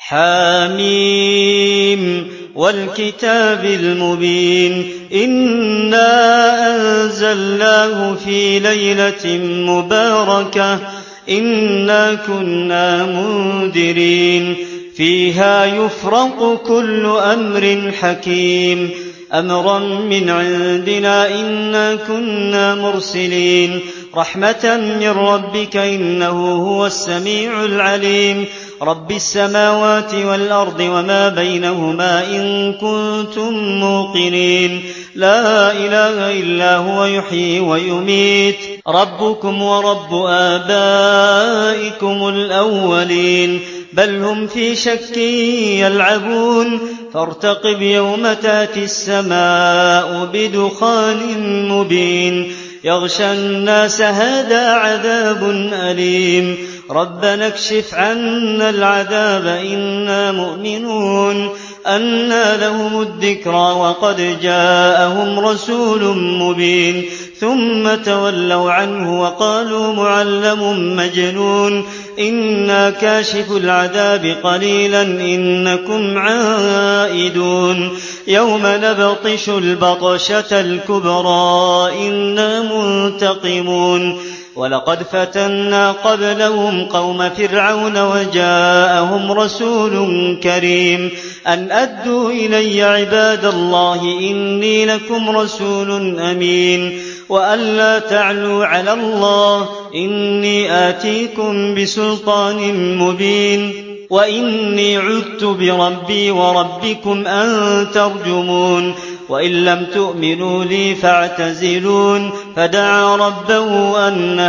حم والكتاب المبين إنا أنزلناه في ليلة مباركة إنا كنا منذرين فيها يفرق كل أمر حكيم أمرا من عندنا إنا كنا مرسلين رحمة من ربك إنه هو السميع العليم رب السماوات والأرض وما بينهما إن كنتم موقنين لا إله إلا هو يحيي ويميت ربكم ورب آبائكم الأولين بل هم في شك يلعبون فارتقب يوم تأتي السماء بدخان مبين يغشى الناس هذا عذاب أليم ربنا اكشف عنا العذاب إنا مؤمنون أنى لهم الذكرى وقد جاءهم رسول مبين ثم تولوا عنه وقالوا معلم مجنون إنا كاشف العذاب قليلا إنكم عائدون يوم نبطش البطشة الكبرى إنا منتقمون ولقد فتنا قبلهم قوم فرعون وجاءهم رسول كريم أن أدوا إلي عباد الله إني لكم رسول أمين وأن لا تعلوا على الله إني آتيكم بسلطان مبين وإني عذت بربي وربكم أن ترجمون وإن لم تؤمنوا لي فاعتزلون فدعا ربه أن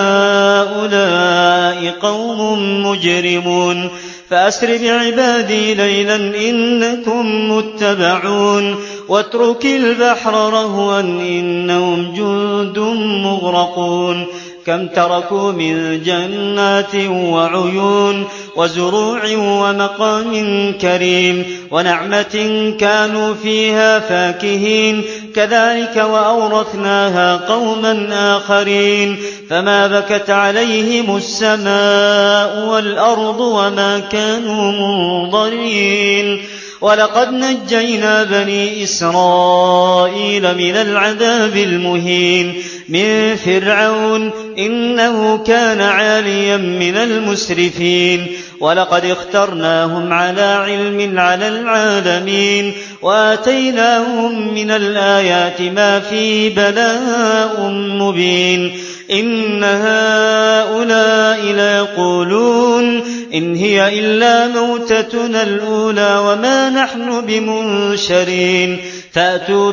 هؤلاء قوم مجرمون فأسر بعبادي ليلا إنكم متبعون واترك البحر رهوا إنهم جند مغرقون كم تركوا من جنات وعيون وزروع ومقام كريم ونعمة كانوا فيها فاكهين كذلك وأورثناها قوما آخرين فما بكت عليهم السماء والأرض وما كانوا منظرين ولقد نجينا بني إسرائيل من العذاب المهين من فرعون إنه كان عاليا من المسرفين ولقد اخترناهم على علم على العالمين وآتيناهم من الآيات ما فيه بلاء مبين إن هؤلاء ليقولون إن هي إلا موتتنا الأولى وما نحن بمنشرين فأتوا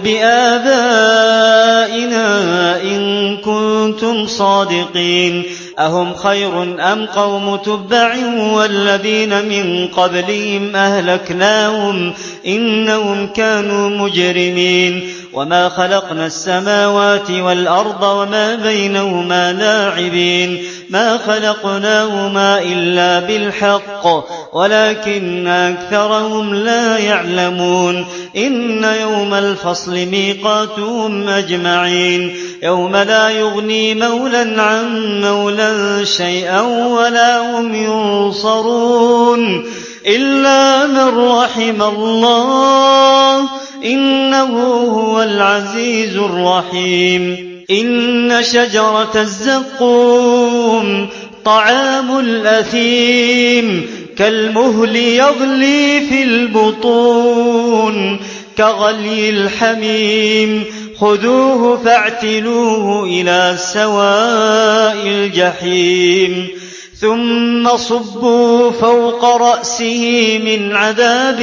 بآبائنا إن كنتم صادقين أهم خير أم قوم تبع والذين من قبلهم أهلكناهم إنهم كانوا مجرمين وما خلقنا السماوات والأرض وما بينهما لاعبين ما خلقناهما إلا بالحق ولكن أكثرهم لا يعلمون إن يوم الفصل ميقاتهم أجمعين يوم لا يغني مولى عن مولى شيئا ولا هم ينصرون إلا من رحم الله إنه هو العزيز الرحيم إن شجرة الزقوم طعام الأثيم كالمهل يغلي في البطون كغلي الحميم خذوه فاعتلوه إلى سواء الجحيم ثم صبوا فوق رأسه من عذاب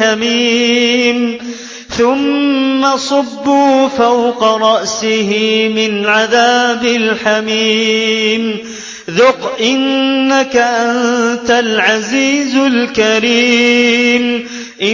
الحميم ثم صبوا فوق رأسه من عذاب الحميم ذق إنك أنت العزيز الكريم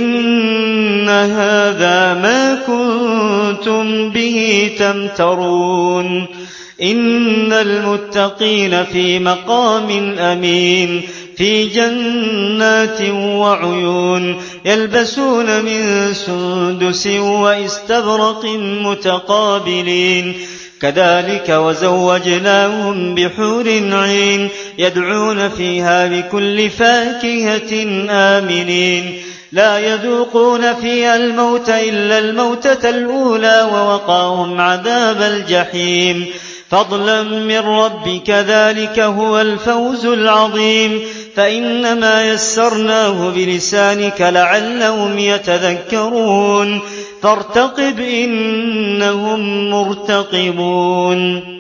إن هذا ما كنتم به تمترون إن المتقين في مقام أمين في جنات وعيون يلبسون من سندس واستبرق متقابلين كذلك وزوجناهم بحور عين يدعون فيها بكل فاكهة آمنين لا يذوقون فيها الموت إلا الموتة الأولى ووقاهم عذاب الجحيم فضلا من ربك ذلك هو الفوز العظيم فإنما يسرناه بلسانك لعلهم يتذكرون فارتقب إنهم مرتقبون